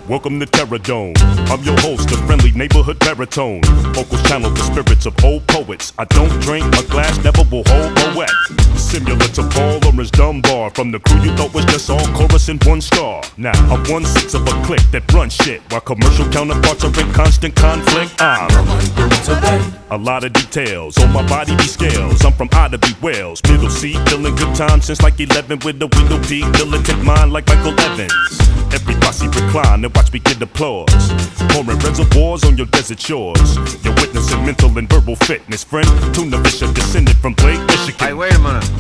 Welcome to Terror Dome. I'm your host, the friendly neighborhood baritone. Vocals channel the spirits of old poets. I don't drink, my glass never will hold a wet. Similar to Paul Orange Dunbar. From the crew you thought was just all chorus and one star. Now I'm 1/6 of a clique that runs shit, while commercial counterparts are in constant conflict. I'm a lot of details on my body be scales. I'm from Ida B. Wales, middle seat, feeling good times since like 11 with a window peak, militant mind like Michael Evans. Every posse recline and watch me get applause. Pouring reservoirs on your desert shores. You're witnessing mental and verbal fitness, friend. Tuna Fisher descended from Blake, Michigan. Hey, wait a minute.